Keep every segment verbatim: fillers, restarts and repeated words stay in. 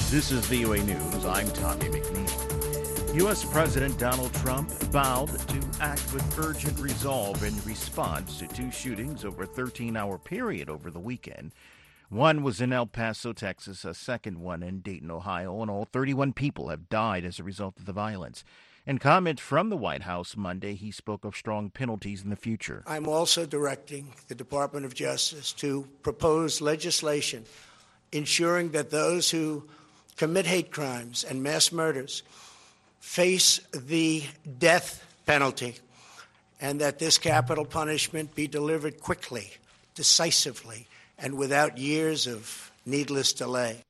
This is V O A News. I'm Tommy McNeil. U S. President Donald Trump vowed to act with urgent resolve in response to two shootings over a thirteen-hour period over the weekend. One was in El Paso, Texas, a second one in Dayton, Ohio, and all thirty-one people have died as a result of the violence. In comment from the White House Monday, he spoke of strong penalties in the future. I'm also directing the Department of Justice to propose legislation ensuring that those who commit hate crimes and mass murders face the death penalty, and that this capital punishment be delivered quickly, decisively, and without years of needless delay.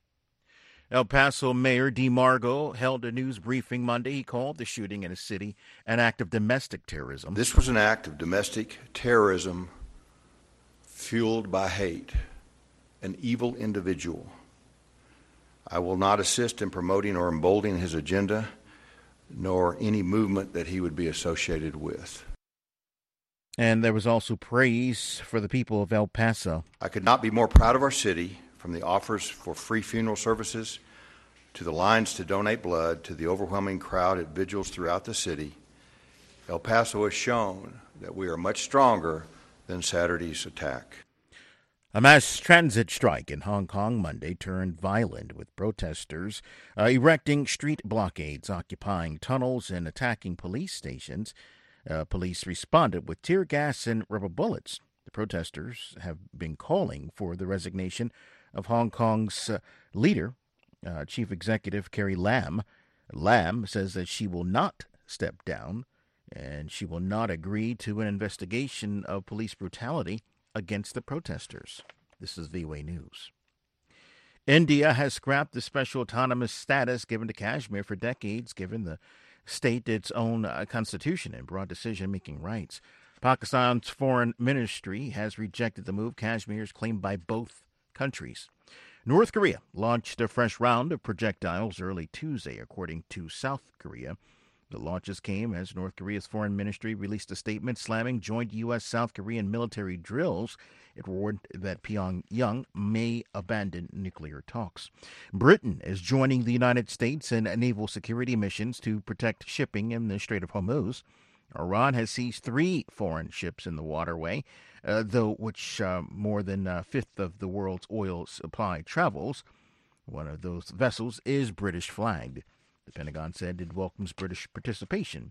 El Paso Mayor DeMargo held a news briefing Monday. He called the shooting in his city an act of domestic terrorism. This was an act of domestic terrorism fueled by hate, an evil individual. I will not assist in promoting or emboldening his agenda, nor any movement that he would be associated with. And there was also praise for the people of El Paso. I could not be more proud of our city, from the offers for free funeral services to the lines to donate blood to the overwhelming crowd at vigils throughout the city. El Paso has shown that we are much stronger than Saturday's attack. A mass transit strike in Hong Kong Monday turned violent, with protesters uh, erecting street blockades, occupying tunnels, and attacking police stations. Uh, police responded with tear gas and rubber bullets. The protesters have been calling for the resignation of Hong Kong's uh, leader, uh, Chief Executive Carrie Lam. Lam says that she will not step down, and she will not agree to an investigation of police brutality against the protesters. This is V O A News. India has scrapped the special autonomous status given to Kashmir for decades, given the state its own uh, constitution and broad decision-making rights. Pakistan's foreign ministry has rejected the move. Kashmir is claimed by both countries. North Korea launched a fresh round of projectiles early Tuesday, according to South Korea. The launches came as North Korea's foreign ministry released a statement slamming joint U S South Korean military drills. It warned that Pyongyang may abandon nuclear talks. Britain is joining the United States in naval security missions to protect shipping in the Strait of Hormuz. Iran has seized three foreign ships in the waterway, uh, though which uh, more than a fifth of the world's oil supply travels. One of those vessels is British flagged. The Pentagon said it welcomes British participation.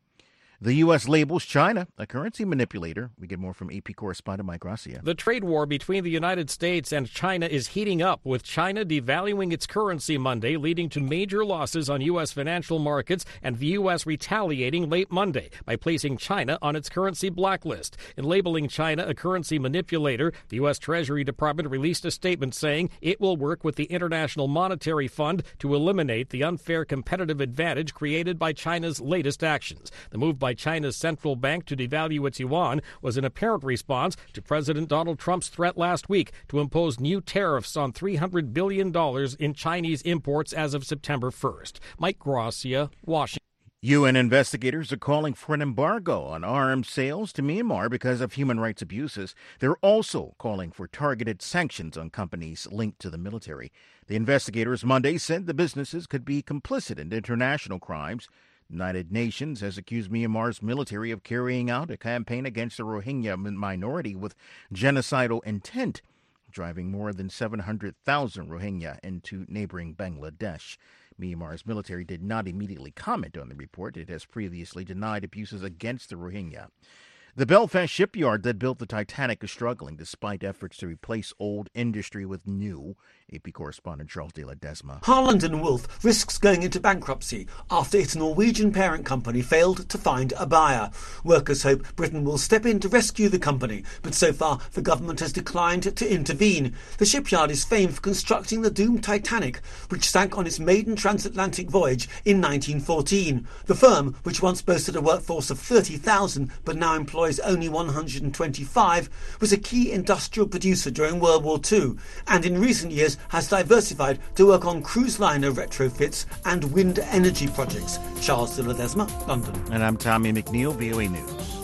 The U S labels China a currency manipulator. We get more from A P correspondent Mike Gracia. The trade war between the United States and China is heating up, with China devaluing its currency Monday, leading to major losses on U S financial markets, and the U S retaliating late Monday by placing China on its currency blacklist. In labeling China a currency manipulator, the U S Treasury Department released a statement saying it will work with the International Monetary Fund to eliminate the unfair competitive advantage created by China's latest actions. The move by by China's central bank to devalue its yuan was an apparent response to President Donald Trump's threat last week to impose new tariffs on three hundred billion dollars in Chinese imports as of September first. Mike Gracia, Washington. U N investigators are calling for an embargo on arms sales to Myanmar because of human rights abuses. They're also calling for targeted sanctions on companies linked to the military. The investigators Monday said the businesses could be complicit in international crimes. The United Nations has accused Myanmar's military of carrying out a campaign against the Rohingya minority with genocidal intent, driving more than seven hundred thousand Rohingya into neighboring Bangladesh. Myanmar's military did not immediately comment on the report. It has previously denied abuses against the Rohingya. The Belfast shipyard that built the Titanic is struggling despite efforts to replace old industry with new. A P correspondent Charles de la Desma. Harland and Wolff risks going into bankruptcy after its Norwegian parent company failed to find a buyer. Workers hope Britain will step in to rescue the company, but so far the government has declined to intervene. The shipyard is famed for constructing the doomed Titanic, which sank on its maiden transatlantic voyage in nineteen fourteen. The firm, which once boasted a workforce of thirty thousand but now employs only one hundred twenty-five, was a key industrial producer during World War Two, and in recent years has diversified to work on cruise liner retrofits and wind energy projects. Charles de la Desma, London. And I'm Tommy McNeil, V O A News.